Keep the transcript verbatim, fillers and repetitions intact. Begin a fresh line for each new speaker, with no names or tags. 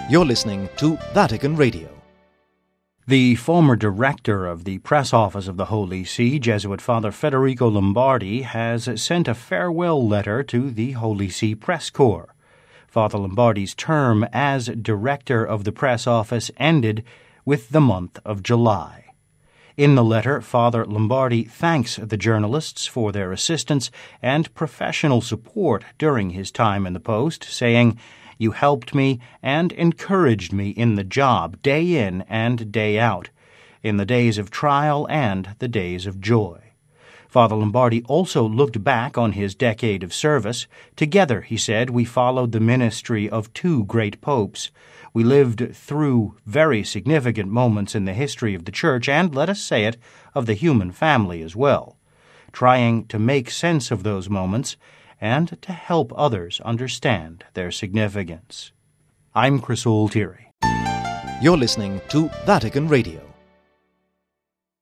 You're listening to Vatican Radio.
The former director of the press office of the Holy See, Jesuit Father Federico Lombardi, has sent a farewell letter to the Holy See Press Corps. Father Lombardi's term as director of the press office ended with the month of July. In the letter, Father Lombardi thanks the journalists for their assistance and professional support during his time in the post, saying, "You helped me and encouraged me in the job day in and day out, in the days of trial and the days of joy." Father Lombardi also looked back on his decade of service. "Together," he said, "we followed the ministry of two great popes. We lived through very significant moments in the history of the Church and, let us say it, of the human family as well, trying to make sense of those moments and to help others understand their significance." I'm Chris Altieri.
You're listening to Vatican Radio.